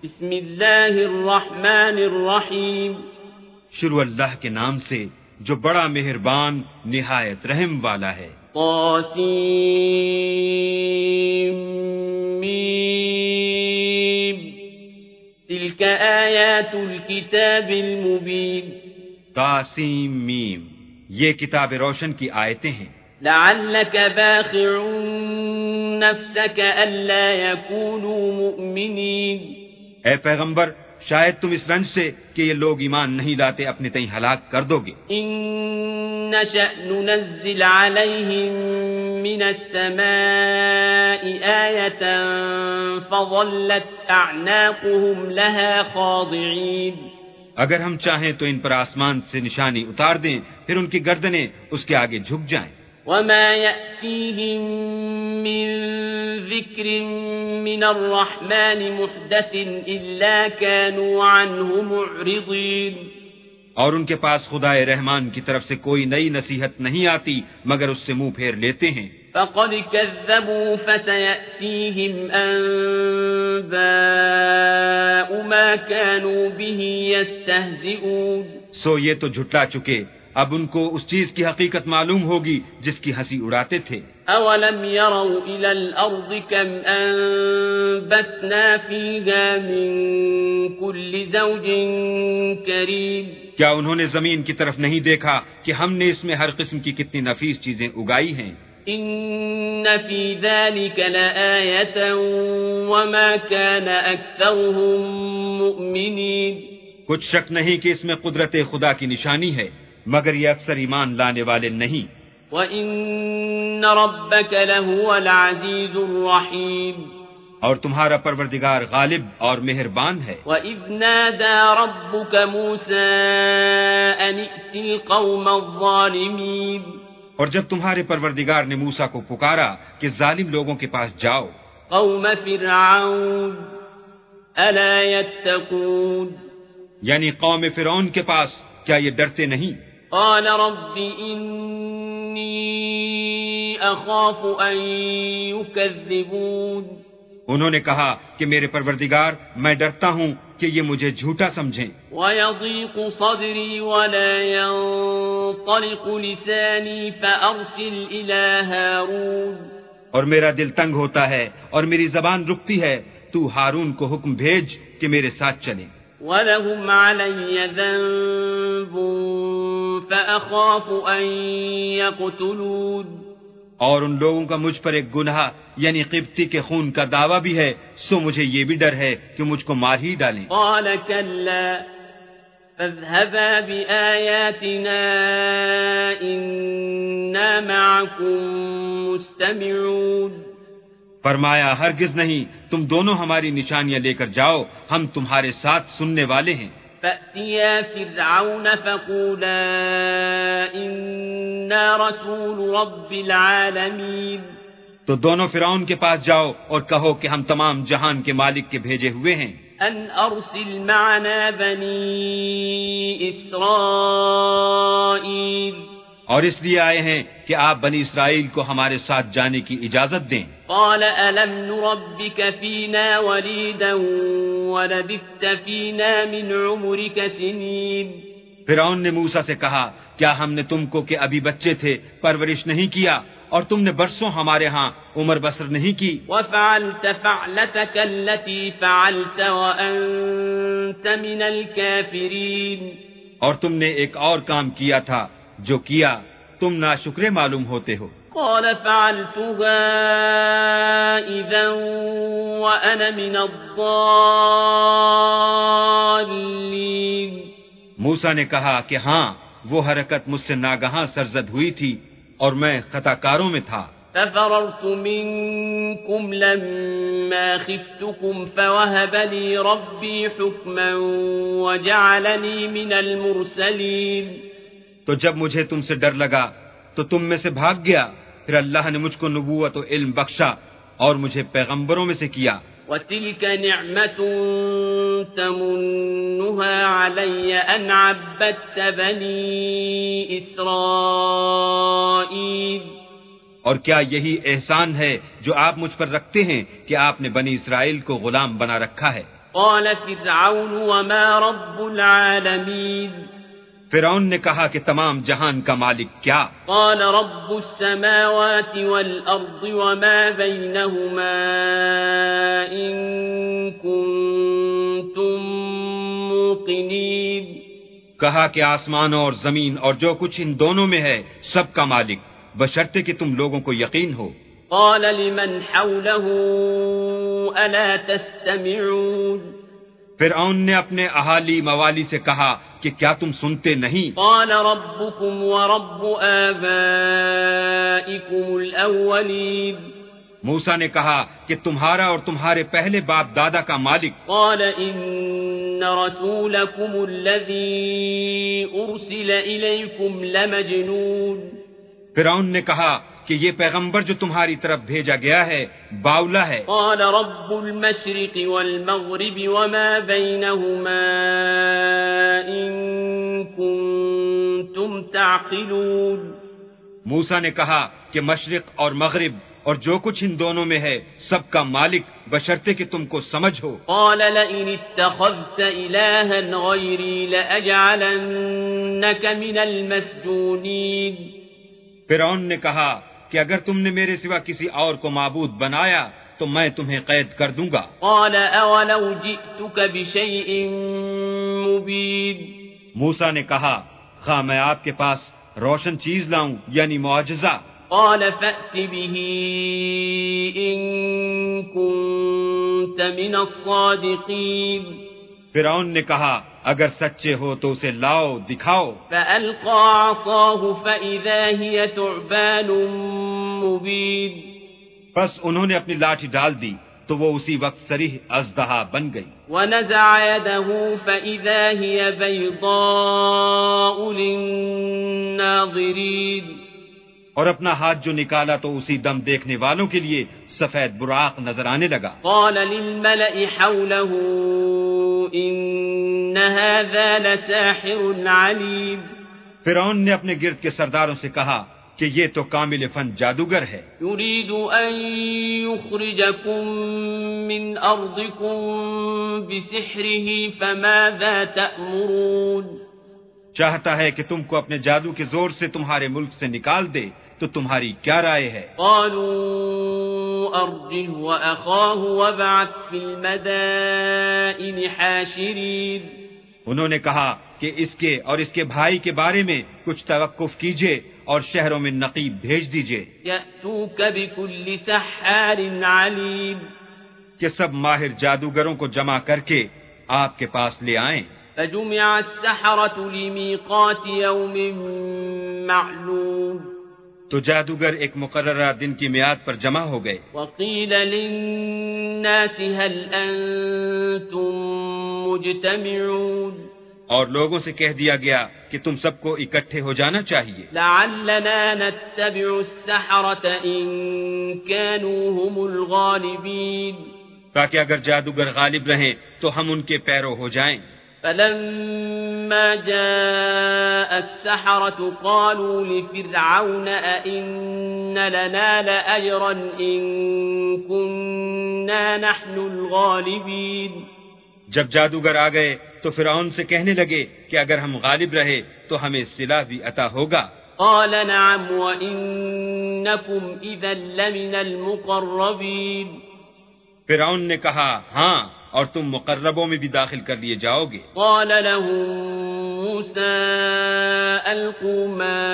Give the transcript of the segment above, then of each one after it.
بسم اللہ الرحمن الرحیم. شروع اللہ کے نام سے جو بڑا مہربان نہایت رحم والا ہے. طاسیم میم تلک آیات الکتاب المبین. طاسیم میم یہ کتاب روشن کی آیتیں ہیں. لعلک باخع نفسک الا یکونوا مؤمنین. اے پیغمبر شاید تم اس رنج سے کہ یہ لوگ ایمان نہیں لاتے اپنے تئیں ہلاک کر دو گے. ان نشأ ننزل علیہم من السماء آیة فظلت اعناقهم لها خاضعین. اگر ہم چاہیں تو ان پر آسمان سے نشانی اتار دیں پھر ان کی گردنیں اس کے آگے جھک جائیں. وما يأتيهم من ذكر من الرحمن محدث إلا كانوا عنه معرضين. اور ان کے پاس خدائے رحمان کی طرف سے کوئی نئی نصیحت نہیں آتی مگر اس سے منہ پھیر لیتے ہیں. فقد كذبوا فسيأتيهم أنباء ما كانوا به يستهزئون. سو یہ تو جھٹلا چکے اب ان کو اس چیز کی حقیقت معلوم ہوگی جس کی ہنسی اڑاتے تھے. اولم يروا الى الارض كم انبتنا فيها من كل زوج كريم. کیا انہوں نے زمین کی طرف نہیں دیکھا کہ ہم نے اس میں ہر قسم کی کتنی نفیس چیزیں اگائی ہیں. ان في ذلك لآية وما كان اكثرهم مؤمنين. کچھ شک نہیں کہ اس میں قدرت خدا کی نشانی ہے مگر یہ اکثر ایمان لانے والے نہیں. وَإِنَّ رَبَّكَ لَهُوَ الْعَزِيزُ الرَّحِيمُ. اور تمہارا پروردگار غالب اور مہربان ہے. وَإِذْ نَادَى رَبُّكَ مُوسَىٰ أَنِ ائْتِ الْقَوْمَ الظَّالِمِينَ. اور جب تمہارے پروردگار نے موسیٰ کو پکارا کہ ظالم لوگوں کے پاس جاؤ. قوم فرعون أَلَا يَتَّقُونَ. یعنی قوم فرعون کے پاس کیا یہ ڈرتے نہیں. قال رب إني أخاف أن يكذبون. انہوں نے کہا کہ میرے پروردگار میں ڈرتا ہوں کہ یہ مجھے جھوٹا سمجھیں. ويضيق صدري ولا ينطلق لساني فأرسل إلى هارون. اور میرا دل تنگ ہوتا ہے اور میری زبان رکتی ہے تو ہارون کو حکم بھیج کہ میرے ساتھ چلیں. وَلَهُمْ عَلَيَّ ذَنبٌ فَأَخَافُ أَن يَقْتُلُونِ. اور ان لوگوں کا مجھ پر ایک گناہ یعنی قبطی کے خون کا دعویٰ بھی ہے سو مجھے یہ بھی ڈر ہے کہ مجھ کو مار ہی ڈالیں. قَالَ كَلَّا فَاذْهَبَا بِآيَاتِنَا إِنَّا مَعَكُمْ مُسْتَمِعُونَ. فرمایا ہرگز نہیں تم دونوں ہماری نشانیاں لے کر جاؤ ہم تمہارے ساتھ سننے والے ہیں. فَأْتِيَا فِرْعَوْنَ فَقُولَا إِنَّا رَسُولُ رَبِّ الْعَالَمِينَ. تو دونوں فرعون کے پاس جاؤ اور کہو کہ ہم تمام جہان کے مالک کے بھیجے ہوئے ہیں. أَنْ أَرْسِلْ مَعَنَا بَنِي إِسْرَائِيلَ. اور اس لیے آئے ہیں کہ آپ بنی اسرائیل کو ہمارے ساتھ جانے کی اجازت دیں. قال ألم نربك فينا وليدا ولبثت فينا من عمرك سنين. فرعون نے موسیٰ سے کہا کیا ہم نے تم کو کہ ابھی بچے تھے پرورش نہیں کیا اور تم نے برسوں ہمارے ہاں عمر بسر نہیں کی. وفعلت فعلتك التي فعلت وأنت من الكافرين. اور تم نے ایک اور کام کیا تھا جو کیا تم ناشکرے معلوم ہوتے ہو. قال فعلتها إذا وأنا من الضالين. موسیٰ نے کہا کہ ہاں وہ حرکت مجھ سے ناگہاں سرزد ہوئی تھی اور میں خطا کاروں میں تھا. ففررت منكم لما خفتكم فوهب لي ربي حكما وجعلني من المرسلين. تو جب مجھے تم سے ڈر لگا تو تم میں سے بھاگ گیا پھر اللہ نے مجھ کو نبوت و علم بخشا اور مجھے پیغمبروں میں سے کیا. وَتِلْكَ نِعْمَةٌ تَمُنُّهَا عَلَيَّ أَنْ عَبَّدتَّ بَنِي إِسْرَائِيلَ. اور کیا یہی احسان ہے جو آپ مجھ پر رکھتے ہیں کہ آپ نے بنی اسرائیل کو غلام بنا رکھا ہے. قال فرعون وما رب العالمين فرعون نے کہا کہ تمام جہان کا مالک کیا؟ قال رب السماوات والأرض وما بينهما إن كنتم موقنين کہا کہ آسمانوں اور زمین اور جو کچھ ان دونوں میں ہے سب کا مالک، بشرطے کہ تم لوگوں کو یقین ہو۔ قال لمن حوله ألا تستمعون فرعون نے اپنے اہالی موالی سے کہا کہ کیا تم سنتے نہیں؟ قال ربكم ورب آبائكم الأولين موسیٰ نے کہا کہ تمہارا اور تمہارے پہلے باپ دادا کا مالک۔ قال إن رسولكم الذي أرسل إليكم لمجنون فرعون نے کہا کہ یہ پیغمبر جو تمہاری طرف بھیجا گیا ہے باولا ہے۔ قال رب المشرق والمغرب وما بينهما إن كنتم تعقلون موسیٰ نے کہا کہ مشرق اور مغرب اور جو کچھ ان دونوں میں ہے سب کا مالک بشرطے کہ تم کو سمجھ ہو۔ قال لئن اتخذت إلها غيري لأجعلنك من المسجونين فرعون نے کہا کہ اگر تم نے میرے سوا کسی اور کو معبود بنایا تو میں تمہیں قید کر دوں گا۔ قال أولو جئتك بشيء مبين موسیٰ نے کہا خواہ میں آپ کے پاس روشن چیز لاؤں یعنی معجزہ۔ قال فأت به إن كنت من الصادقين فرعون نے کہا اگر سچے ہو تو اسے لاؤ دکھاؤ۔ فألقى عصاه فإذا هي ثعبان مبين پس انہوں نے اپنی لاٹھی ڈال دی تو وہ اسی وقت صریح اژدہا بن گئی۔ ونزع يده فإذا هي بيضاء للناظرين اور اپنا ہاتھ جو نکالا تو اسی دم دیکھنے والوں کے لیے سفید براق نظر آنے لگا۔ قال للملأ حوله إن هذا لساحر عليم فرعون نے اپنے گرد کے سرداروں سے کہا کہ یہ تو کامل فن جادوگر ہے۔ يريد أن يخرجكم من أرضكم بسحره فماذا تأمرون چاہتا ہے کہ تم کو اپنے جادو کے زور سے تمہارے ملک سے نکال دے تو تمہاری کیا رائے ہے؟ قالوا أرجه وأخاه وابعث في المدائن حاشرين انہوں نے کہا کہ اس کے اور اس کے بھائی کے بارے میں کچھ توقف کیجئے اور شہروں میں نقیب بھیج دیجئے يأتوك بكل سحار عليم کہ سب ماہر جادوگروں کو جمع کر کے آپ کے پاس لے آئیں۔ فجمع السحرة لميقات يوم معلوم تو جادوگر ایک مقررہ دن کی میعاد پر جمع ہو گئے۔ وقيل للناس هل أنتم مجتمعون اور لوگوں سے کہہ دیا گیا کہ تم سب کو اکٹھے ہو جانا چاہیے۔ لعلنا نتبع السحرة إن كانوا هم الغالبين تاکہ اگر جادوگر غالب رہیں تو ہم ان کے پیرو ہو جائیں۔ فلما جاء السحرة قالوا لفرعون أئن لنا لأجرا إن كنا نحن الغالبين جب جادوگر آ گئے تو فرعون سے کہنے لگے کہ اگر ہم غالب رہے تو ہمیں صلہ بھی عطا ہوگا۔ قال نعم وإنكم إذا لمن المقربين فرعون نے کہا ہاں اور تم مقربوں میں بھی داخل کر لیے جاؤ گے۔ قال لهم موسى ألقوا ما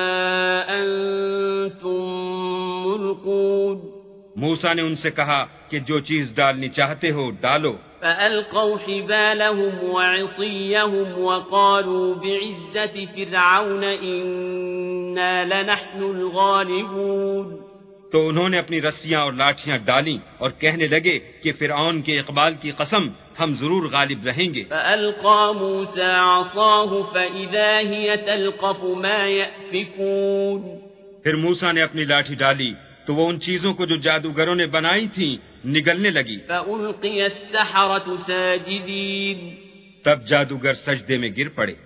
أنتم ملقون موسیٰ نے ان سے کہا کہ جو چیز ڈالنی چاہتے ہو ڈالو۔ فألقوا حبالهم وعصيهم وقالوا بعزة فرعون إنا لنحن الغالبون تو انہوں نے اپنی رسیاں اور لاٹھیاں ڈالیں اور کہنے لگے کہ فرعون کے اقبال کی قسم ہم ضرور غالب رہیں گے۔ فألقى موسى عصاه فإذا هي تلقف ما يأفكون پھر موسیٰ نے اپنی لاٹھی ڈالی تو وہ ان چیزوں کو جو جادوگروں نے بنائی تھیں نگلنے لگی۔ فألقي السحرة ساجدين تب جادوگر سجدے میں گر پڑے۔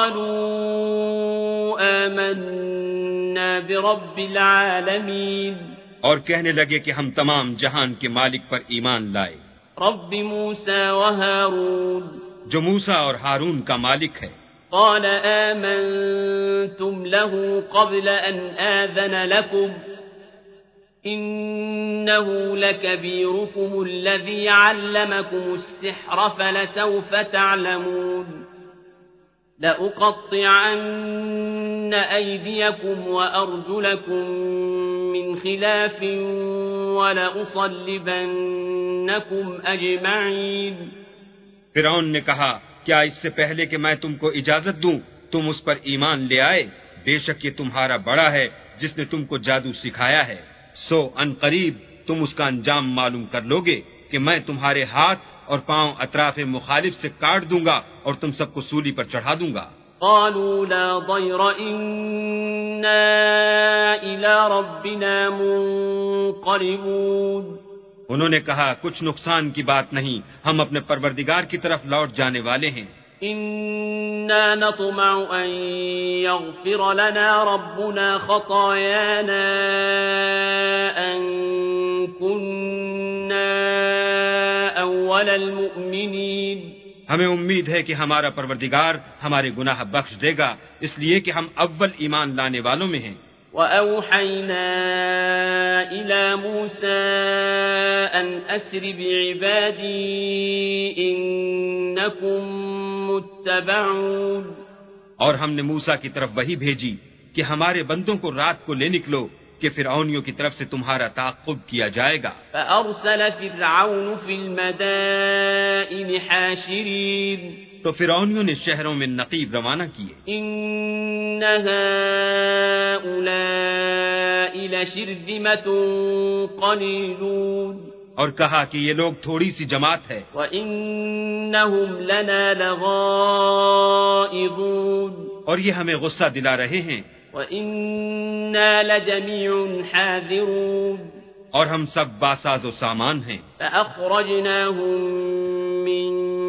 قالوا آمنا برب العالمين اور کہنے لگے کہ ہم تمام جہان کے مالک پر ایمان لائے۔ رب موسى وهارون جو موسیٰ اور ہارون کا مالک ہے۔ قال آمنتم له قبل أن آذن لكم إنه لكبيركم الذي علمكم السحر فلسوف تعلمون لأقطعن أيديكم وأرجلكم من خلاف ولأصلبنكم أجمعين۔ فرعون نے کہا کیا اس سے پہلے کہ میں تم کو اجازت دوں تم اس پر ایمان لے آئے؟ بے شک یہ تمہارا بڑا ہے جس نے تم کو جادو سکھایا ہے، سو ان قریب تم اس کا انجام معلوم کر لوگے کہ میں تمہارے ہاتھ اور پاؤں اطراف مخالف سے کاٹ دوں گا اور تم سب کو سولی پر چڑھا دوں گا۔ قالوا لا ضير إنا إلى ربنا منقلبون۔ انہوں نے کہا کچھ نقصان کی بات نہیں، ہم اپنے پروردگار کی طرف لوٹ جانے والے ہیں۔ إنا نطمع أن يغفر لنا ربنا خطايانا أن كنا أول المؤمنين۔ ہمیں امید ہے کہ ہمارا پروردگار ہمارے گناہ بخش دے گا، اس لیے کہ ہم اول ایمان لانے والوں میں ہیں۔ وَأَوْحَيْنَا إِلَى مُوسَىٰ أَنْ أَسْرِ بِعِبَادِي إِنَّكُمْ مُتَّبَعُونَ۔ اور ہم نے موسیٰ کی طرف وحی بھیجی کہ ہمارے بندوں کو رات کو لے نکلو کہ فرعونیوں کی طرف سے تمہارا تعاقب کیا جائے گا۔ فَأَرْسَلَ فِرْعَوْنُ فِي الْمَدَائِنِ حَاشِرِينَ۔ تو فرعونیوں نے شہروں میں نقیب روانہ کیے۔ إِنَّ هَٰؤُلَاءِ لَشِرْذِمَةٌ قَلِيلُونَ۔ اور کہا کہ یہ لوگ تھوڑی سی جماعت ہے، وَإِنَّهُمْ لَنَا لَغَائِظُونَ۔ اور یہ ہمیں غصہ دلا رہے ہیں۔ وَإِنَّا لَجَمِيعٌ حَاذِرُونَ۔ اور ہم سب باساز و سامان ہیں۔ فَأَخْرَجْنَاهُم مِّن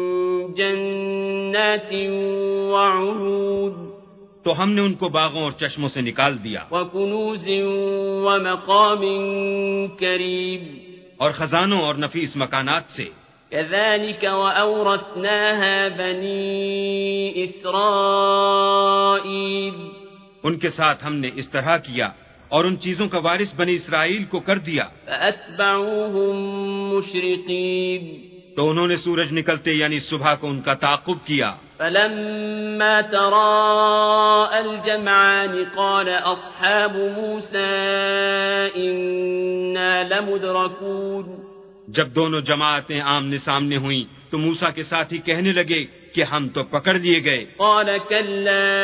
جَنَّاتٍ وَعُيُونٍ۔ تو ہم نے ان کو باغوں اور چشموں سے نکال دیا، وَكُنُوزٍ وَمَقَامٍ كَرِيمٍ۔ اور خزانوں اور نفیس مکانات سے۔ كَذَلِكَ وَأَوْرَثْنَاهَا بَنِي إِسْرَائِيلَ۔ ان کے ساتھ ہم نے اس طرح کیا اور ان چیزوں کا وارث بنی اسرائیل کو کر دیا۔ فَأَتْبَعُوهُم مُّشْرِقِينَ۔ تو انہوں نے سورج نکلتے یعنی صبح کو ان کا تعاقب کیا۔ فَلَمَّا تَرَاءَى الْجَمْعَانِ قَالَ أَصْحَابُ مُوسَىٰ إِنَّا لَمُدْرَكُونَ۔ جب دونوں جماعتیں آمنے سامنے ہوئیں تو موسیٰ کے ساتھی کہنے لگے کہ ہم تو پکڑ لیے گئے۔ قَالَ كَلَّا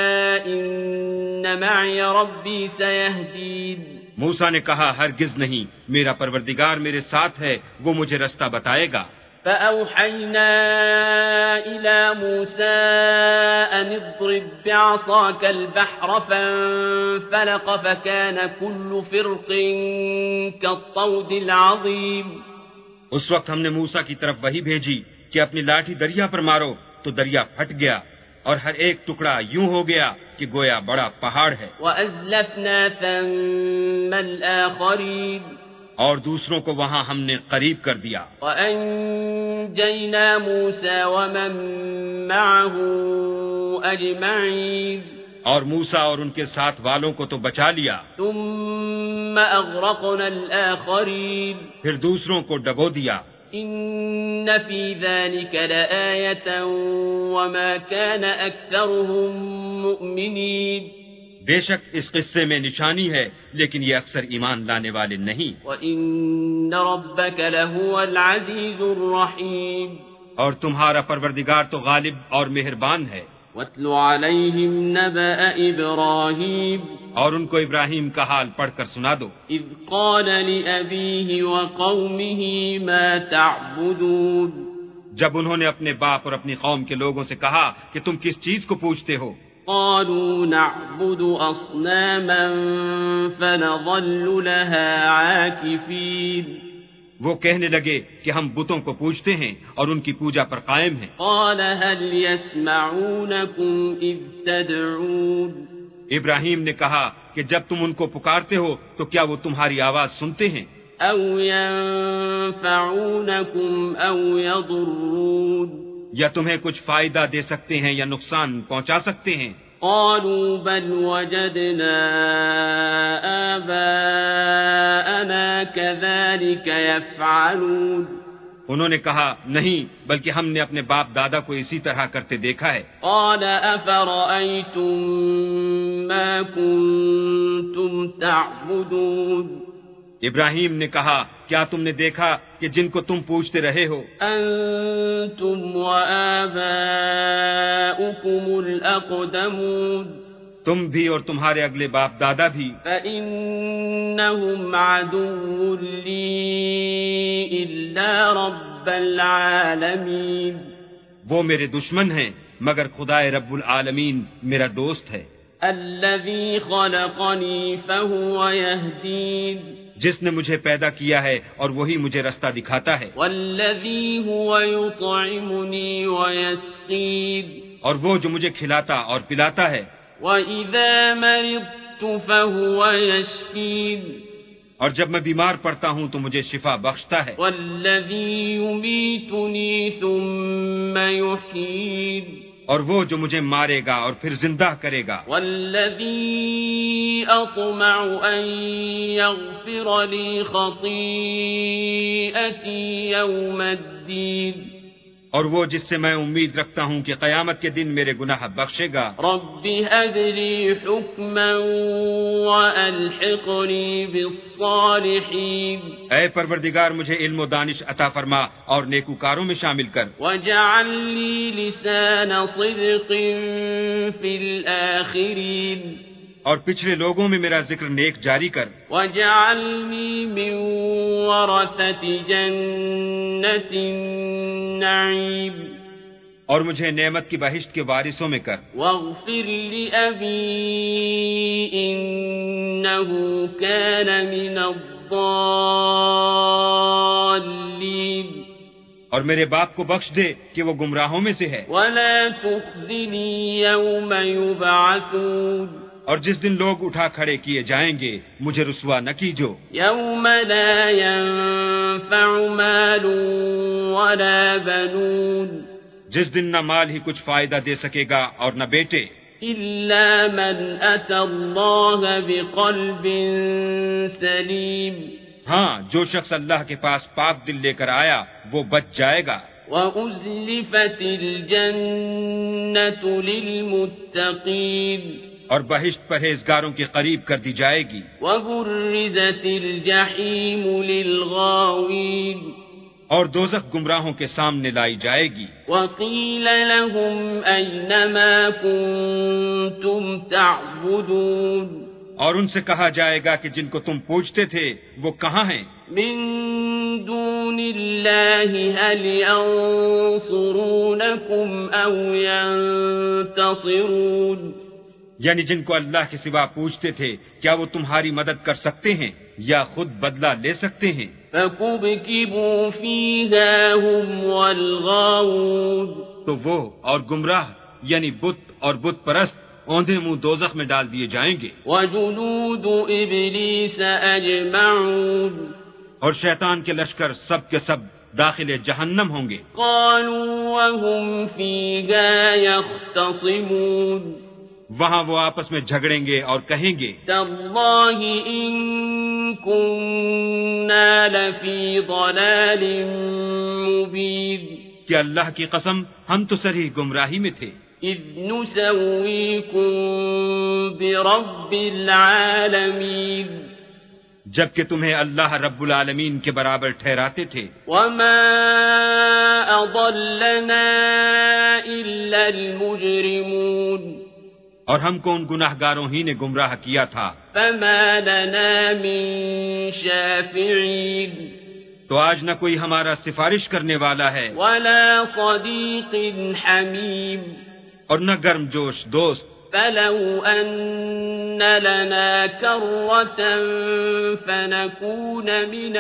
إِنَّ مَعِيَ رَبِّي سَيَهْدِينِ۔ موسیٰ نے کہا ہرگز نہیں، میرا پروردگار میرے ساتھ ہے، وہ مجھے رستہ بتائے گا۔ فَأَوْحَيْنَا إِلَى مُوسَىٰ أَنِ اضْرِب بِّعَصَاكَ الْبَحْرَ فَانفَلَقَ فَكَانَ كُلُّ فِرْقٍ كَالطَّوْدِ الْعَظِيمِ۔ اس وقت ہم نے موسیٰ کی طرف وحی بھیجی کہ اپنی لاٹھی دریا پر مارو، تو دریا پھٹ گیا اور ہر ایک ٹکڑا یوں ہو گیا کہ گویا بڑا پہاڑ ہے۔ وَأَزْلَفْنَا ثَمَّ الْآخَرِينَ۔ اور دوسروں کو وہاں ہم نے قریب کر دیا۔ وَأَنجَيْنَا مُوسَىٰ وَمَن مَّعَهُ أَجْمَعِينَ۔ اور موسیٰ اور ان کے ساتھ والوں کو تو بچا لیا، ثُمَّ أَغْرَقْنَا الْآخَرِينَ۔ پھر دوسروں کو ڈبو دیا۔ إِنَّ فِي ذَلِكَ لَآيَةً وَمَا كَانَ أَكْثَرُهُم مُّؤْمِنِينَ۔ بے شک اس قصے میں نشانی ہے لیکن یہ اکثر ایمان لانے والے نہیں۔ وَإِنَّ رَبَّكَ لَهُوَ الْعَزِيزُ الرَّحِيمُ۔ اور تمہارا پروردگار تو غالب اور مہربان ہے۔ وَاتْلُ عَلَيْهِمْ نَبَأَ إِبْرَاهِيمَ۔ اور ان کو ابراہیم کا حال پڑھ کر سنا دو۔ إِذْ قَالَ لِأَبِيهِ وَقَوْمِهِ مَا تَعْبُدُونَ۔ جب انہوں نے اپنے باپ اور اپنی قوم کے لوگوں سے کہا کہ تم کس چیز کو پوجتے ہو؟ قَالُوا نَعْبُدُ أَصْنَامًا فَنَظَلُّ لَهَا عَاكِفِينَ۔ وہ کہنے لگے کہ ہم بتوں کو پوجتے ہیں اور ان کی پوجا پر قائم ہیں۔ قَالَ هَلْ يَسْمَعُونَكُمْ إِذْ تَدْعُونَ۔ ابراہیم نے کہا کہ جب تم ان کو پکارتے ہو تو کیا وہ تمہاری آواز سنتے ہیں؟ أو ينفعونكم أو يضرون یا تمہیں کچھ فائدہ دے سکتے ہیں یا نقصان پہنچا سکتے ہیں؟ قالوا بل وجدنا آباءنا كذلك يفعلون انہوں نے کہا نہیں، بلکہ ہم نے اپنے باپ دادا کو اسی طرح کرتے دیکھا ہے۔ قال أفرأيتم ما كنتم تعبدون ابراہیم نے کہا کیا تم نے دیکھا کہ جن کو تم پوچھتے رہے ہو؟ أنتم وآباؤكم الأقدمون تم بھی اور تمہارے اگلے باپ دادا بھی۔ فإنهم عدو لي إلا رب العالمين وہ میرے دشمن ہیں مگر خدائے رب العالمین میرا دوست ہے۔ الذي خلقني فهو يهدين جس نے مجھے پیدا کیا ہے اور وہی مجھے رستہ دکھاتا ہے۔ والذي هو يطعمني ويسقين اور وہ جو مجھے کھلاتا اور پلاتا ہے۔ وإذا مرضت فهو يشفين اور جب میں بیمار پڑتا ہوں تو مجھے شفا بخشتا ہے۔ والذي يميتني ثم يحيين اور وہ جو مجھے مارے گا اور پھر زندہ کرے گا۔ والذي أطمع أن يغفر لي خطيئتي يوم الدين اور وہ جس سے میں امید رکھتا ہوں کہ قیامت کے دن میرے گناہ بخشے گا۔ رب هب لي حكما وألحقني بالصالحين اے پروردگار مجھے علم و دانش عطا فرما اور نیکوکاروں میں شامل کر۔ واجعل لي لسان صدق في الآخرين اور پچھلے لوگوں میں میرا ذکر نیک جاری کر۔ واجعلني من ورثة جنة النعيم اور مجھے نعمت کی بہشت کے وارثوں میں کر۔ واغفر لأبي إنه كان من الضالين اور میرے باپ کو بخش دے کہ وہ گمراہوں میں سے ہے۔ ولا تخزني يوم يبعثون اور جس دن لوگ اٹھا کھڑے کیے جائیں گے مجھے رسوا نہ کیجو۔ يوم لا ينفع مال ولا بنون جس دن نہ مال ہی کچھ فائدہ دے سکے گا اور نہ بیٹے، إلا من أتى الله بقلب سليم ہاں جو شخص اللہ کے پاس پاک دل لے کر آیا وہ بچ جائے گا۔ وأزلفت الجنة للمتقين اور بہشت پرہیزگاروں کے قریب کر دی جائے گی۔ وبرزت الجحيم للغاوين اور دوزخ گمراہوں کے سامنے لائی جائے گی۔ وقيل لهم أين ما كنتم تعبدون اور ان سے کہا جائے گا کہ جن کو تم پوچھتے تھے وہ کہاں ہیں؟ من دون الله هل ينصرونكم أو ينتصرون یعنی جن کو اللہ کے سوا پوچھتے تھے کیا وہ تمہاری مدد کر سکتے ہیں یا خود بدلہ لے سکتے ہیں؟ فكبكبوا فيها هم والغاوون تو وہ اور گمراہ یعنی بت اور بت پرست اوندھے منہ دوزخ میں ڈال دیے جائیں گے۔ وجنود إبليس أجمعون اور شیطان کے لشکر سب کے سب داخل جہنم ہوں گے۔ قالوا وهم فيها يختصمون وہاں وہ آپس میں جھگڑیں گے اور کہیں گے تالله إن كنا لفي ضلال مبين کہ اللہ کی قسم ہم تو صریح گمراہی میں تھے۔ إذ نسويكم برب العالمين جبکہ تمہیں اللہ رب العالمین کے برابر ٹھہراتے تھے۔ وما أضلنا إلا المجرمون اور ہم کو ان گناہ گاروں ہی نے گمراہ کیا تھا۔ فما لنا من شافعين تو آج نہ کوئی ہمارا سفارش کرنے والا ہے ولا صديق حميم اور نہ گرم جوش دوست۔ فلو أن لنا كرة فنكون من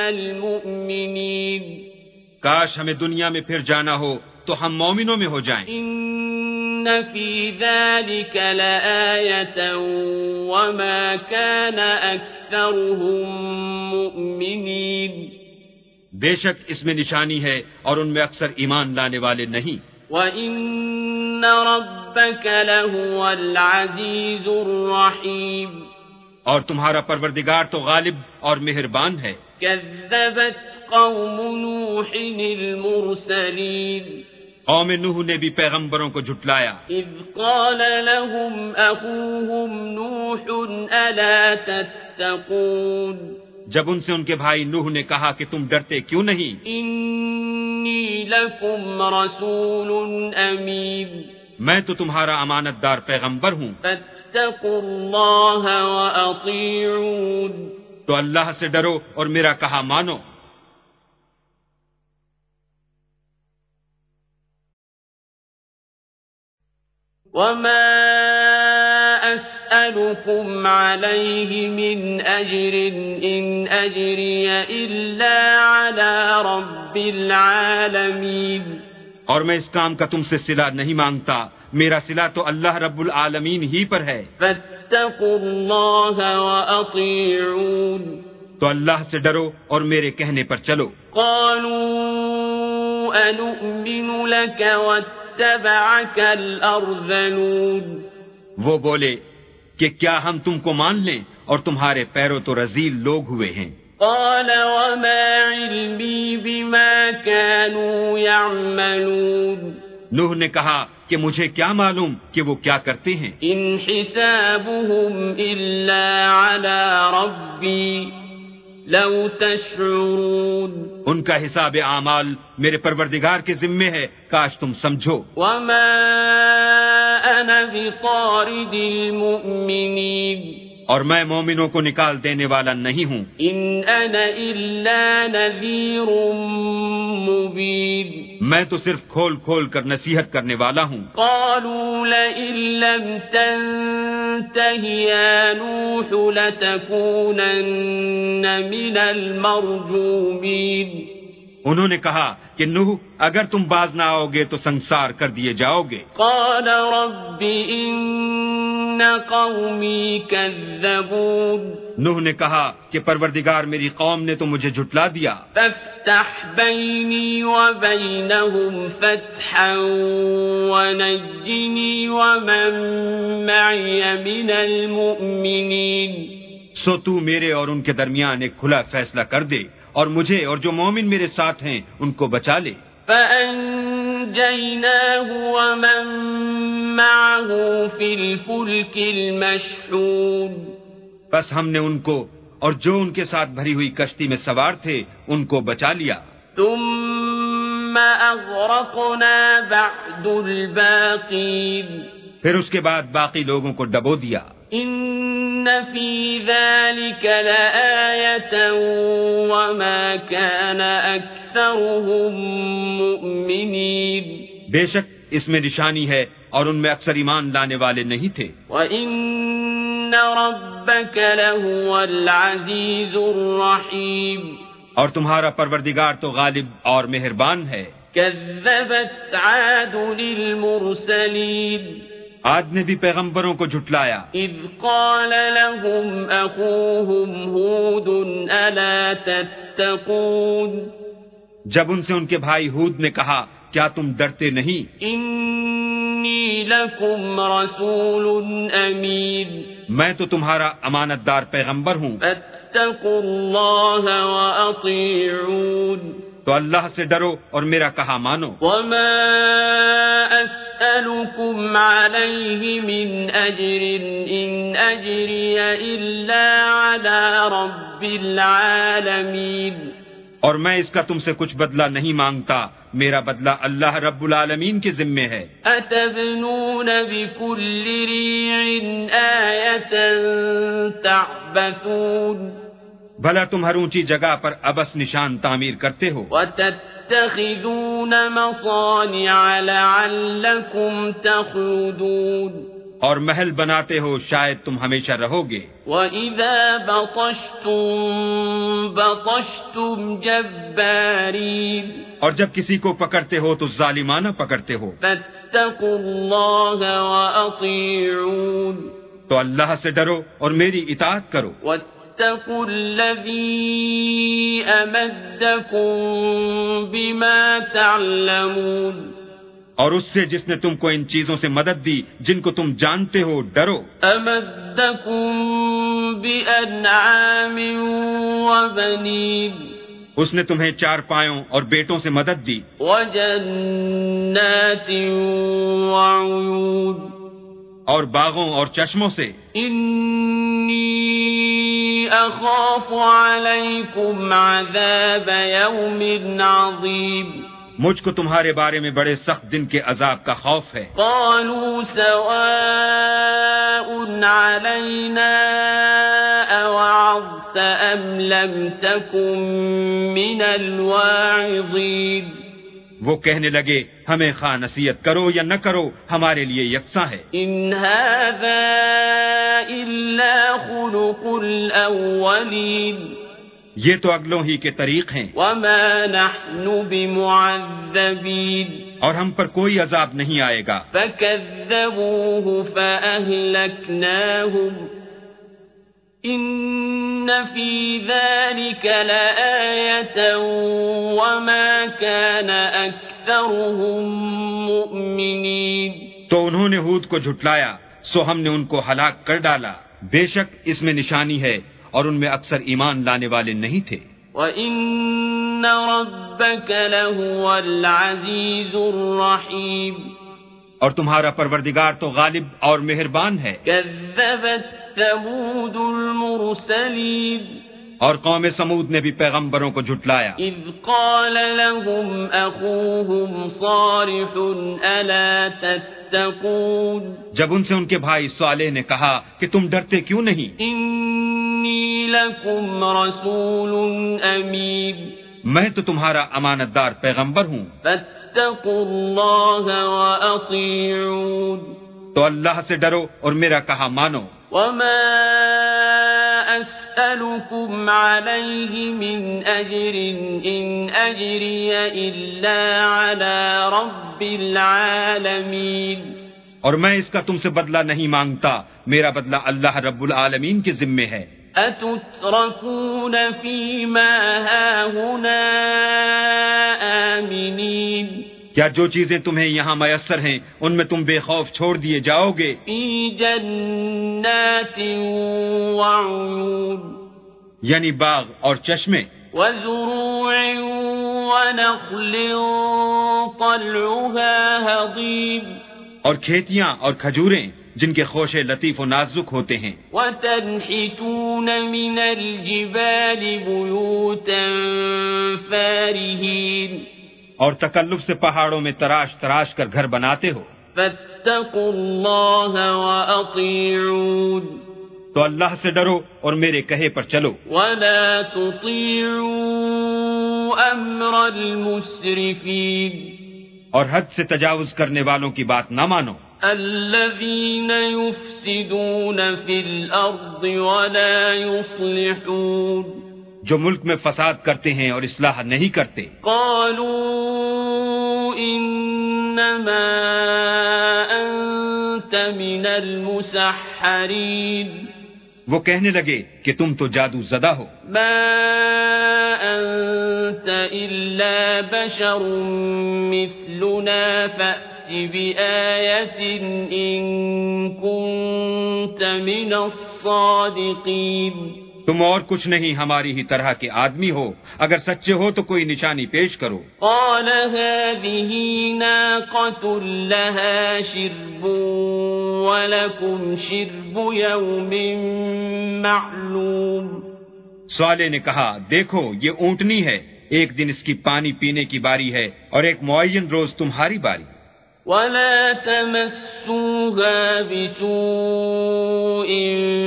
المؤمنين کاش ہمیں دنیا میں پھر جانا ہو تو ہم مومنوں میں ہو جائیں۔ إن في ذلك لآية وما كان أكثرهم مؤمنين بے شک اس میں نشانی ہے اور ان میں اکثر ایمان لانے والے نہیں. وَإِنَّ رَبَّكَ لَهُوَ الْعَزِيزُ الرَّحِيمُ اور تمہارا پروردگار تو غالب اور مہربان ہے. كذبت قوم نوح المرسلين قوم نوح نے بھی پیغمبروں کو جھٹلایا. إذ قال لهم أخوهم نوح ألا تتقون جب ان سے ان کے بھائی نوح نے کہا کہ تم ڈرتے کیوں نہیں؟ إني لكم رسول أمين میں تو تمہارا امانت دار پیغمبر ہوں. فاتقوا الله وأطيعون تو اللہ سے ڈرو اور میرا کہا مانو. وما أسألكم عليه من أجر إن أجري إلا على رب العالمين اور میں اس کام کا تم سے صلہ نہیں مانگتا، میرا صلہ تو اللہ رب العالمین ہی پر ہے. فاتقوا الله وأطيعون تو اللہ سے ڈرو اور میرے کہنے پر چلو. قالوا أنؤمن لك واتبعك الأرذلون وہ بولے کہ کیا ہم تم کو مان لیں اور تمہارے پیروں تو رذیل لوگ ہوئے ہیں. قال وما علمي بما كانوا يعملون نوح نے کہا کہ مجھے کیا معلوم کہ وہ کیا کرتے ہیں. إن حسابهم إلا على ربي لو تشعرون ان کا حساب اعمال میرے پروردگار کے ذمے ہے، کاش تم سمجھو. وما أنا بطارد المؤمنين اور میں مومنوں کو نکال دینے والا نہیں ہوں. إن أنا إلا نذير مبين میں تو صرف کھول کھول کر نصیحت کرنے والا ہوں. قالوا لئن لم تنته يا نوح لتكونن من المرجومين انہوں نے کہا کہ نوح اگر تم باز نہ آؤ گے تو سنسار کر دیے جاؤ گے. قال رب إن قومي كذبون نوح نے کہا کہ پروردگار میری قوم نے تو مجھے جھٹلا دیا. فافتح بيني وبينهم فتحا ونجني ومن معي من المؤمنين سو تو میرے اور ان کے درمیان ایک کھلا فیصلہ کر دے اور مجھے اور جو مومن میرے ساتھ ہیں ان کو بچا لے. فأنجيناه ومن معه في الفلك المشحون بس ہم نے ان کو اور جو ان کے ساتھ بھری ہوئی کشتی میں سوار تھے ان کو بچا لیا. ثم أغرقنا بعد الباقين پھر اس کے بعد باقی لوگوں کو ڈبو دیا. إن في ذلك لآية وما كان أكثرهم مؤمنين بے شک اس میں نشانی ہے اور ان میں اکثر ایمان لانے والے نہیں تھے. وَإِنَّ رَبَّكَ لَهُوَ الْعَزِيزُ الرَّحِيمُ اور تمہارا پروردگار تو غالب اور مہربان ہے. كَذَّبَتْ عَادٌ الْمُرْسَلِينَ عاد نے بھی پیغمبروں کو جھٹلایا. إِذْ قَالَ لَهُمْ أَخُوهُمْ هُودٌ أَلَا تَتَّقُونَ جب ان سے ان کے بھائی ہود نے کہا کیا تم ڈرتے نہیں؟ إِنِّي لَكُمْ رَسُولٌ أَمِينٌ میں تو تمہارا امانت دار پیغمبر ہوں. فَاتَّقُوا اللَّهَ وَأَطِيعُونَ تو اللہ سے ڈرو اور میرا کہا مانو. وَمَا أَسْأَلُكُمْ عَلَيْهِ مِنْ أَجْرٍ إِنْ أَجْرِيَ إِلَّا عَلَى رَبِّ الْعَالَمِينَ اور میں اس کا تم سے کچھ بدلہ نہیں مانگتا، میرا بدلہ اللہ رب العالمین کے ذمے ہے. أَتَبْنُونَ بِكُلِّ رِيعٍ آيَةً تَعْبَثُونَ بھلا تم ہر اونچی جگہ پر ابس نشان تعمیر کرتے ہو. وَتَتَّخِذُونَ مَصَانِعَ لَعَلَّكُمْ تَخْلُدُونَ اور محل بناتے ہو شاید تم ہمیشہ رہو گے. وَإِذَا بَطَشْتُمْ بَطَشْتُمْ جَبَّارِينَ اور جب کسی کو پکڑتے ہو تو ظالمانہ پکڑتے ہو. فاتقوا اللہ وأطیعون، تو اللہ سے ڈرو اور میری اطاعت کرو، واتقوا الذی امدکم بما تعلمون، اور اس سے جس نے تم کو ان چیزوں سے مدد دی جن کو تم جانتے ہو ڈرو، امدکم بانعام وبنین، اس نے تمہیں چار پایوں اور بیٹوں سے مدد دی، وجنات وعیون، اور باغوں اور چشموں سے، انی اخاف علیکم عذاب یوم عظیم، مجھ کو تمہارے بارے میں بڑے سخت دن کے عذاب کا خوف ہے۔ قالوا سواء علینا اوعظت ام لم تکن من الواعظین، وہ کہنے لگے ہمیں خواہ نصیحت کرو یا نہ کرو ہمارے لیے یکساں ہے۔ ان هذا الا خلق الاولین، یہ تو اگلوں ہی کے طریق ہیں، وما نحن بمعذبین، اور ہم پر کوئی عذاب نہیں آئے گا۔ فكذبوه فأهلكناهم إن في ذلك لآية وما كان أكثرهم مؤمنين، تو انہوں نے ہود کو جھٹلایا سو ہم نے ان کو ہلاک کر ڈالا، بے شک اس میں نشانی ہے اور ان میں اکثر ایمان لانے والے نہیں تھے۔ وَإِنَّ رَبَّكَ لَهُوَ الْعَزِيزُ الرَّحِيمُ، اور تمہارا پروردگار تو غالب اور مہربان ہے۔ كذبت ثمود المرسلين، اور قوم سمود نے بھی پیغمبروں کو جھٹلایا، اذ قال لهم اخوهم صالح الا تتقون، جب ان سے ان کے بھائی صالح نے کہا کہ تم ڈرتے کیوں نہیں، انی لکم رسول امین، میں تو تمہارا امانت دار پیغمبر ہوں، فاتقوا اللہ واطیعون، تو اللہ سے ڈرو اور میرا کہا مانو۔ وما اسألكم عليه من اجر ان اجری الا على رب العالمین، اور میں اس کا تم سے بدلہ نہیں مانگتا، میرا بدلہ اللہ رب العالمین کے ذمے ہے۔ اتتركون فيما هاهنا آمنين، کیا جو چیزیں تمہیں یہاں میسر ہیں ان میں تم بے خوف چھوڑ دیے جاؤ گے؟ في جنات وعيون، یعنی باغ اور چشمے، وزروع ونخل طلعها هضيم، اور کھیتیاں اور کھجوریں جن کے خوشے لطیف و نازک ہوتے ہیں، وتنحتون من الجبال بيوتا فارهين، اور تکلف سے پہاڑوں میں تراش تراش کر گھر بناتے ہو، فاتقوا اللہ واطیعون، تو اللہ سے ڈرو اور میرے کہے پر چلو، ولا تطیعوا امر المسرفین، اور حد سے تجاوز کرنے والوں کی بات نہ مانو، الذین یفسدون فی الارض ولا یصلحون، جو ملک میں فساد کرتے ہیں اور اصلاح نہیں کرتے۔ قالوا انما انت من المسحرین، وہ کہنے لگے کہ تم تو جادو زدہ ہو، ما انت الا بشر مثلنا فأت بآیة ان كنت من الصادقین، تم اور کچھ نہیں ہماری ہی طرح کے آدمی ہو، اگر سچے ہو تو کوئی نشانی پیش کرو۔ قال هذه ناقة لها شرب ولكم شرب يوم معلوم، صالح نے کہا دیکھو یہ اونٹنی ہے، ایک دن اس کی پانی پینے کی باری ہے اور ایک معین روز تمہاری باری۔ ولا تمسوها بسوء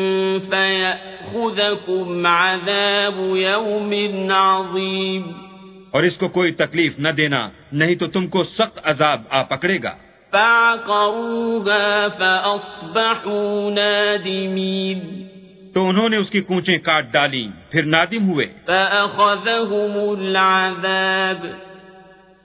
فيأخذكم عذاب يوم عظيم، اور اس کو کوئی تکلیف نہ دینا نہیں تو تم کو سخت عذاب آ پکڑے گا۔ فعقروها فأصبحوا نادمين، تو انہوں نے اس کی کونچیں کاٹ ڈالی پھر نادم ہوئے۔ فأخذهم العذاب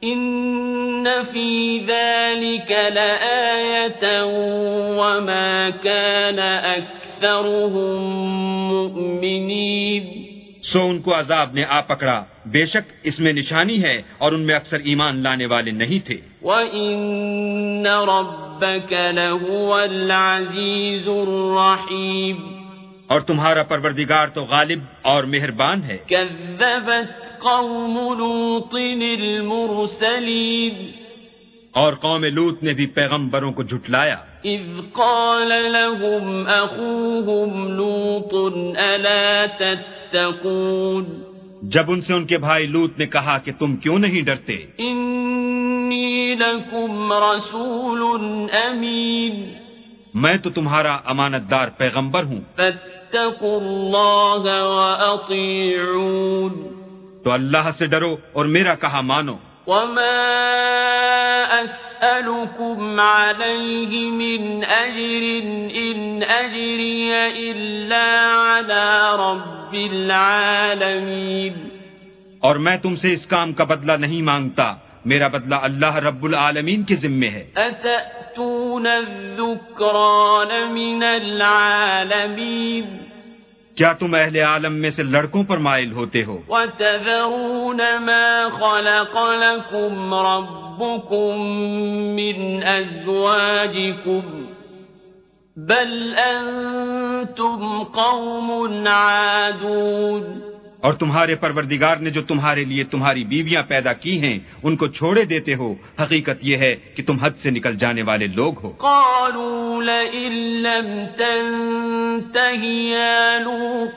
إن في ذلك لآية وما كان أكثرهم مؤمنين سو ان کو عذاب نے آ پکڑا، بے شک اس میں نشانی ہے اور ان میں اکثر ایمان لانے والے نہیں تھے۔ وَإِنَّ رَبَّكَ لَهُوَ الْعَزِيزُ الرَّحِيمُ اور تمہارا پروردگار تو غالب اور مہربان ہے۔ كَذَّبَتْ قَوْمُ لُوطٍ الْمُرْسَلِينَ اور قوم لوط نے بھی پیغمبروں کو جھٹلایا۔ إِذْ قَالَ لَهُمْ أَخُوهُمْ لُوطٌ أَلَا تَتَّقُونَ جب ان سے ان کے بھائی لوط نے کہا کہ تم کیوں نہیں ڈرتے؟ إِنِّي لَكُمْ رَسُولٌ أَمِينٌ میں تو تمہارا امانت دار پیغمبر ہوں، فَاتَّقُوا اللَّهَ وَأَطِيعُونِ تو اللہ سے ڈرو اور میرا کہا مانو۔ وَمَا أَسْأَلُكُمْ عَلَيْهِ مِنْ أَجْرٍ إِنْ أَجْرِيَ إِلَّا عَلَى رَبِّ الْعَالَمِينَ اور میں تم سے اس کام کا بدلہ نہیں مانگتا، میرا بدلہ اللہ رب العالمین کے ذمے ہے۔ أَتَأْتُونَ الذُّكْرَانَ مِنَ الْعَالَمِينَ کیا تم اہل عالم میں سے لڑکوں پر مائل ہوتے ہو؟ وَتَذَرُونَ مَا خَلَقَ لَكُمْ رَبُّكُم مِّنْ أَزْوَاجِكُمْ بَلْ أَنتُمْ قَوْمٌ عَادُونَ اور تمہارے پروردگار نے جو تمہارے لیے تمہاری بیویاں پیدا کی ہیں ان کو چھوڑے دیتے ہو، حقیقت یہ ہے کہ تم حد سے نکل جانے والے لوگ ہو۔ قالوا لئن لم تنته يا لوط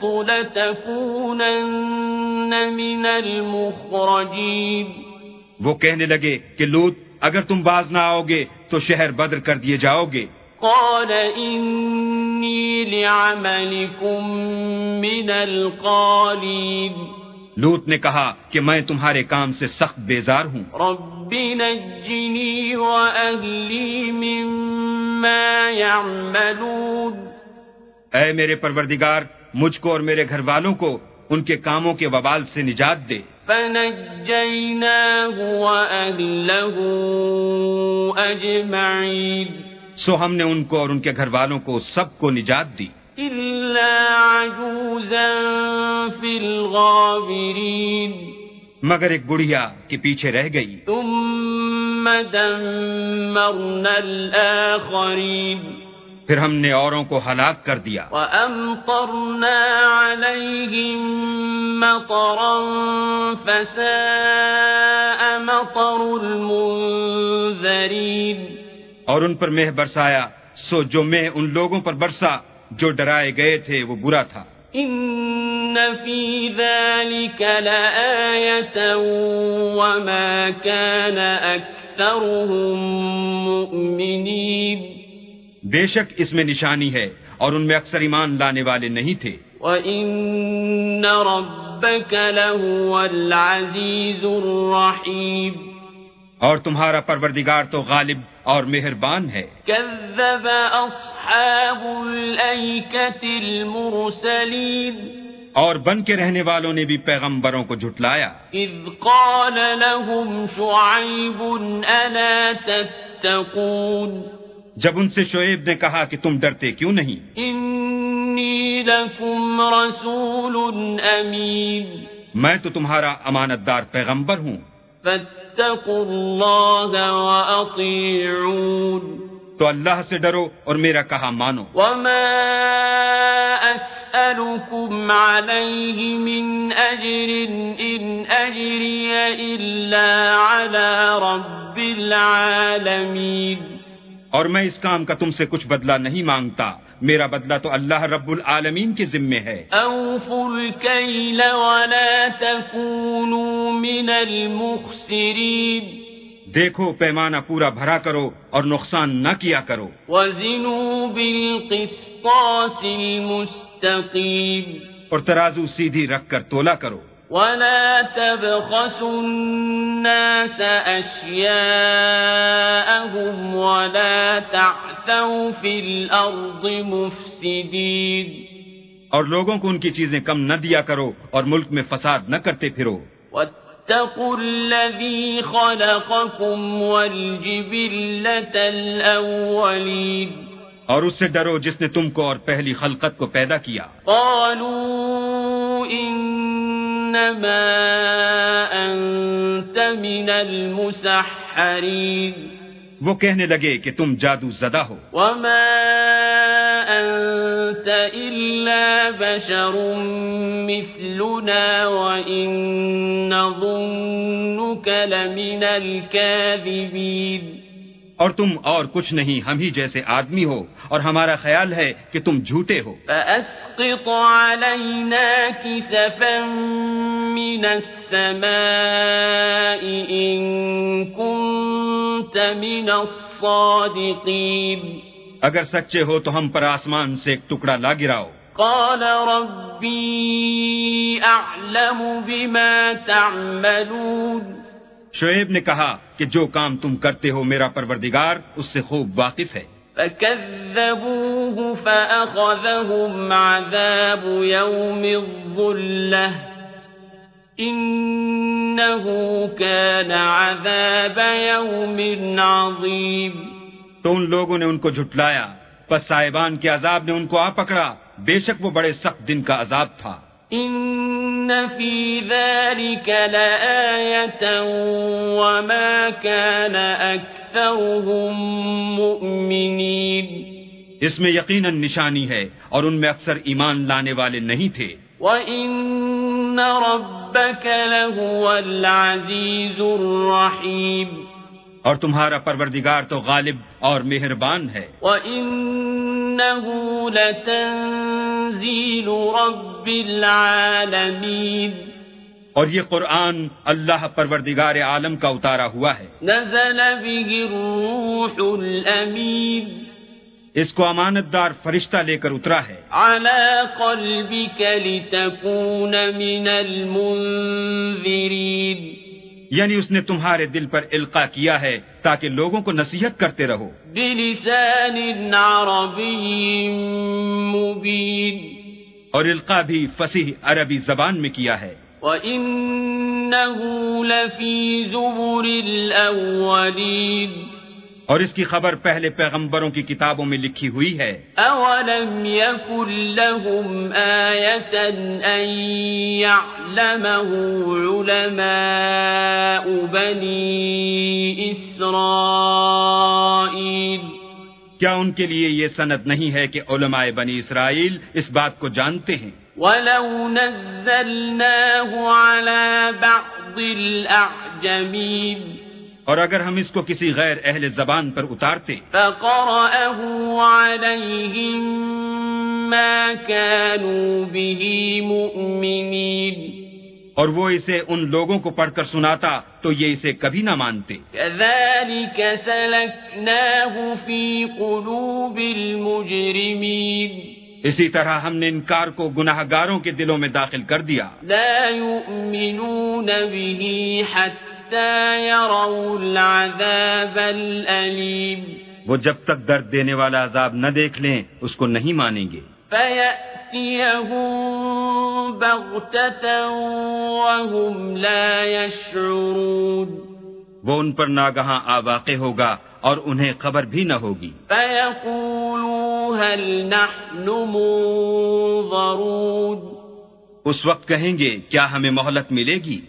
لتكونن من المخرجين وہ کہنے لگے کہ لوط اگر تم باز نہ آؤ گے تو شہر بدر کر دیے جاؤ گے۔ قال إني لعملكم من القالين لوط نے کہا کہ میں تمہارے کام سے سخت بیزار ہوں۔ رب نجني وأهلي مما يعملون اے میرے پروردگار مجھ کو اور میرے گھر والوں کو ان کے کاموں کے وبال سے نجات دے۔ فنجيناه وأهله أجمعين سو ہم نے ان کو اور ان کے گھر والوں کو سب کو نجات دی، إلا عجوزا في الغابرين مگر ایک بڑھیا کے پیچھے رہ گئی۔ ثم دمرنا الآخرين پھر ہم نے اوروں کو ہلاک کر دیا، وأمطرنا عليهم مطرا فساء مطر المنذرين اور ان پر مہ برسایا، سو جو مہ ان لوگوں پر برسا جو ڈرائے گئے تھے وہ برا تھا۔ إن في ذلك لآية وما كان أكثرهم مؤمنين بے شک اس میں نشانی ہے اور ان میں اکثر ایمان لانے والے نہیں تھے۔ وَإِنَّ رَبَّكَ لَهُوَ الْعَزِيزُ الرَّحِيمُ اور تمہارا پروردگار تو غالب اور مہربان ہے۔ كَذَّبَ أَصْحَابُ الْأَيْكَةِ الْمُرْسَلِينَ اور بن کے رہنے والوں نے بھی پیغمبروں کو جھٹلایا۔ إِذْ قَالَ لَهُمْ شُعَيْبٌ أَلَا تَتَّقُونَ جب ان سے شعیب نے کہا کہ تم ڈرتے کیوں نہیں؟ إِنِّي لَكُمْ رَسُولٌ أَمِينٌ میں تو تمہارا امانت دار پیغمبر ہوں، فَاتَّقُوا اللَّهَ وَأَطِيعُونِ تو اللہ سے ڈرو اور میرا کہا مانو۔ وَمَا أَسْأَلُكُمْ عَلَيْهِ مِنْ أَجْرٍ إِنْ أَجْرِيَ إِلَّا عَلَى رَبِّ الْعَالَمِينَ اور میں اس کام کا تم سے کچھ بدلہ نہیں مانگتا، میرا بدلہ تو اللہ رب العالمین کے ذمے ہے۔ أَوْفُوا الْكَيْلَ وَلَا تَكُونُوا مِنَ الْمُخْسِرِينَ دیکھو پیمانہ پورا بھرا کرو اور نقصان نہ کیا کرو۔ وَزِنُوا بِالْقِسْطَاسِ الْمُسْتَقِيمِ اور ترازو سیدھی رکھ کر تولا کرو۔ وَلَا تَبْخَسُوا النَّاسَ أَشْيَاءَهُمْ وَلَا تَعْثَوْا فِي الْأَرْضِ مُفْسِدِينَ اور لوگوں کو ان کی چیزیں کم نہ دیا کرو اور ملک میں فساد نہ کرتے پھرو۔ واتقوا الذي خلقكم والجبلة الأولين اور اس سے ڈرو جس نے تم کو اور پہلی خلقت کو پیدا کیا. قالوا انما انت من المسحرین وہ کہنے لگے کہ تم جادو زدہ ہو. وما انت الا بشر مثلنا وان نظنك لمن الكاذبین اور تم اور کچھ نہیں ہم ہی جیسے آدمی ہو اور ہمارا خیال ہے کہ تم جھوٹے ہو. فأسقط علينا كسفا من السماء إن كنت من الصادقين اگر سچے ہو تو ہم پر آسمان سے ایک ٹکڑا لا گراؤ. قال ربي أعلم بما تعملون شعیب نے کہا کہ جو کام تم کرتے ہو میرا پروردگار اس سے خوب واقف ہے. فكذبوه فأخذهم عذاب يوم الظلة إنه كان عذاب يوم عظيم تو ان لوگوں نے ان کو جھٹلایا پس صاحبان کے عذاب نے ان کو آ پکڑا بے شک وہ بڑے سخت دن کا عذاب تھا. إن في ذلك لآية وما كان أكثرهم مؤمنين اس میں یقیناً نشانی ہے اور ان میں اکثر ایمان لانے والے نہیں تھے. وَإِنَّ رَبَّكَ لَهُوَ الْعَزِيزُ الرَّحِيمُ اور تمہارا پروردگار تو غالب اور مہربان ہے. وَإِنَّهُ لَتَنزِيلُ رَبِّ الْعَالَمِينَ اور یہ قرآن اللہ پروردگار عالم کا اتارا ہوا ہے. نزل به الروح الأمين اس کو امانت دار فرشتہ لے کر اترا ہے. على قلبك لتكون من المنذرين یعنی اس نے تمہارے دل پر القاء کیا ہے تاکہ لوگوں کو نصیحت کرتے رہو. بلسان عربی مبین اور القاء بھی فصیح عربی زبان میں کیا ہے. وَإِنَّهُ لَفِي زُبُرِ الْأَوَّلِينَ اور اس کی خبر پہلے پیغمبروں کی کتابوں میں لکھی ہوئی ہے. أَوَلَمْ يَكُنْ لَهُمْ آيَةً أَنْ يَعْلَمَهُ عُلَمَاءُ بَنِي إِسْرَائِيلَ کیا ان کے لیے یہ سند نہیں ہے کہ علماء بنی اسرائیل اس بات کو جانتے ہیں. وَلَوْ نَزَّلْنَاهُ عَلَى بَعْضِ الْأَعْجَمِينَ اور اگر ہم اس کو کسی غیر اہل زبان پر اتارتے فَقَرَأَهُ عَلَيْهِمْ مَا كَانُوا بِهِ مُؤْمِنِينَ اور وہ اسے ان لوگوں کو پڑھ کر سناتا تو یہ اسے کبھی نہ مانتے. كَذَلِكَ سَلَكْنَاهُ فِي قُلُوبِ الْمُجْرِمِينَ اسی طرح ہم نے انکار کو گناہ گاروں کے دلوں میں داخل کر دیا. لَا يُؤْمِنُونَ بِهِ حَتَّى يَرَوْا الْعَذَابَ الْأَلِيمَ وہ جب تک درد دینے والا عذاب نہ دیکھ لیں اس کو نہیں مانیں گے. فَيَأْتِيَهُم بَغْتَةً وَهُمْ لَا يَشْعُرُونَ وہ ان پر ناگہاں آ واقع ہوگا اور انہیں خبر بھی نہ ہوگی. فَيَقُولُوا هَلْ نَحْنُ مُنظَرُونَ اس وقت کہیں گے کیا ہمیں مہلت ملے گی.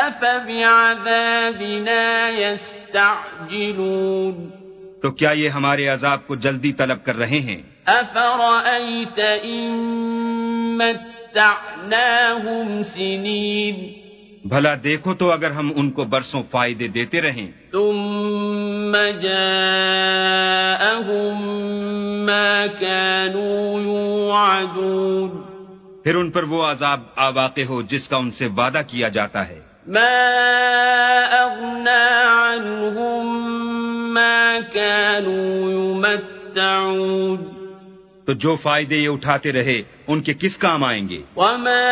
أَفَبِعَذَابِنَا يَسْتَعْجِلُونَ تو کیا یہ ہمارے عذاب کو جلدی طلب کر رہے ہیں. أَفَرَأَيْتَ إِن مَّتَّعْنَاهُمْ سِنِينَ بھلا دیکھو تو اگر ہم ان کو برسوں فائدے دیتے رہیں ثُمَّ جَاءَهُم مَّا كَانُوا يُوعَدُونَ پھر ان پر وہ عذاب آ واقع ہو جس کا ان سے وعدہ کیا جاتا ہے. مَا أَغْنَىٰ عَنْهُم مَّا كَانُوا يُمَتَّعُونَ تو جو فائدے یہ اٹھاتے رہے ان کے کس کام آئیں گے. وَمَا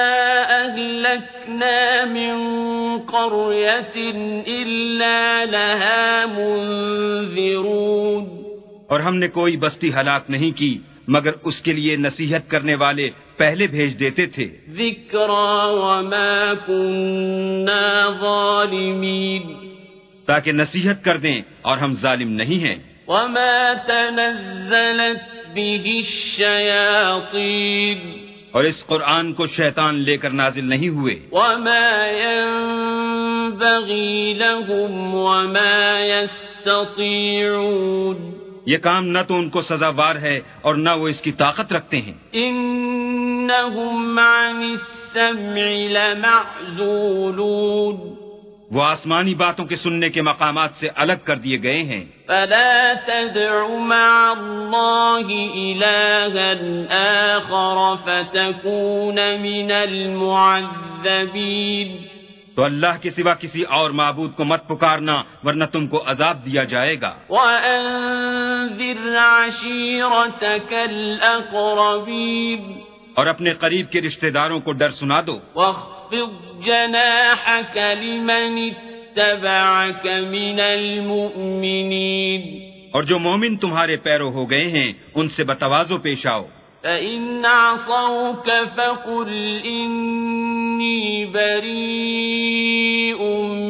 أَهْلَكْنَا مِن قَرْيَةٍ إِلَّا لَهَا مُنذِرُونَ اور ہم نے کوئی بستی ہلاک نہیں کی مگر اس کے لیے نصیحت کرنے والے پہلے بھیج دیتے تھے. ذکرا وما كنا ظالمین، تاکہ نصیحت کر دیں اور ہم ظالم نہیں ہیں. وما تنزلت به الشیاطین، اور اس قرآن کو شیطان لے کر نازل نہیں ہوئے. وما ينبغي لهم وما يستطيعون، یہ کام نہ تو ان کو سزاوار ہے اور نہ وہ اس کی طاقت رکھتے ہیں. انہم عن السمع لمعزولون، وہ آسمانی باتوں کے سننے کے مقامات سے الگ کر دیے گئے ہیں. فلا تدع مع اللہ الہا آخر فتکون من المعذبین، تو اللہ کے سوا کسی اور معبود کو مت پکارنا ورنہ تم کو عذاب دیا جائے گا. وانذر عشیرتک الاقربین، اور اپنے قریب کے رشتہ داروں کو ڈر سنا دو. واخفض جناحك لمن اتبعك من المؤمنین، اور جو مومن تمہارے پیرو ہو گئے ہیں ان سے بتواضع پیش آؤ. فإن عصوك فقل إني بريء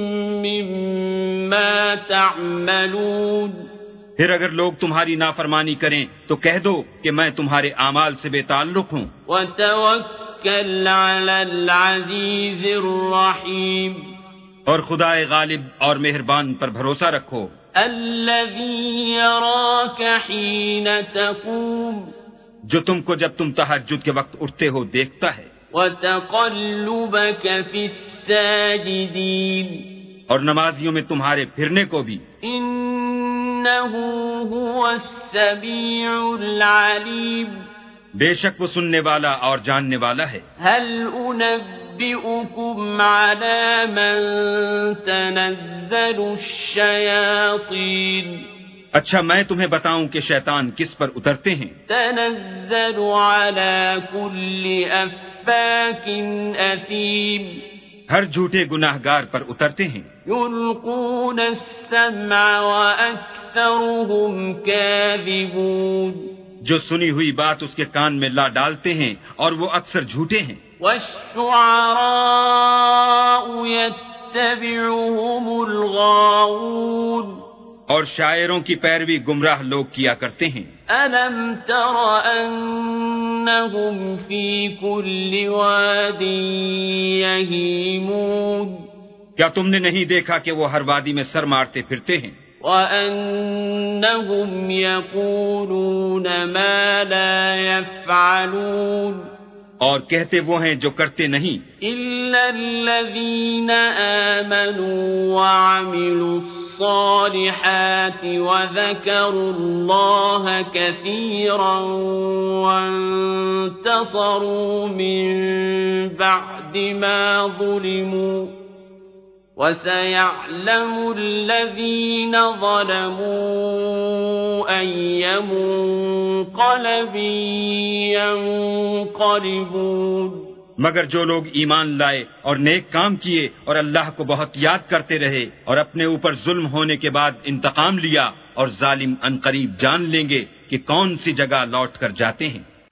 مما تعملون، پھر اگر لوگ تمہاری نافرمانی کریں تو کہہ دو کہ میں تمہارے اعمال سے بے تعلق ہوں. وتوکل علی العزیز الرحیم، اور خدائے غالب اور مہربان پر بھروسہ رکھو. الذی یراک حین تقوم، جو تم کو جب تم تہجد کے وقت اٹھتے ہو دیکھتا ہے. وتقلبک فی الساجدین، اور نمازیوں میں تمہارے پھرنے کو بھی. انہ هو السمیع العلیم، بے شک وہ سننے والا اور جاننے والا ہے. هل انبئکم علی من تنزل الشیاطین، اچھا میں تمہیں بتاؤں کہ شیطان کس پر اترتے ہیں. تنزل علی کل افاک اثیم، ہر جھوٹے گناہ گار پر اترتے ہیں. یلقون السمع واکثرهم کاذبون، جو سنی ہوئی بات اس کے کان میں لا ڈالتے ہیں اور وہ اکثر جھوٹے ہیں. والشعراء يتبعهم الغاوون، اور شاعروں کی پیروی گمراہ لوگ کیا کرتے ہیں. ألم تر أنهم في كل واد يهيمون، کیا تم نے نہیں دیکھا کہ وہ ہر وادی میں سر مارتے پھرتے ہیں. وأنهم يقولون ما لا يفعلون، اور کہتے وہ ہیں جو کرتے نہیں. إلا الذين آمنوا وعملوا الصالحات وذكروا الله كثيرا وانتصروا من بعد ما ظلموا، وسيعلم الذين ظلموا أي منقلب ينقلبون. مگر جو لوگ ایمان لائے اور نیک کام کیے اور اللہ کو بہت یاد کرتے رہے اور اپنے اوپر ظلم ہونے کے بعد انتقام لیا، اور ظالم عنقریب جان لیں گے کہ کون سی جگہ لوٹ کر جاتے ہیں.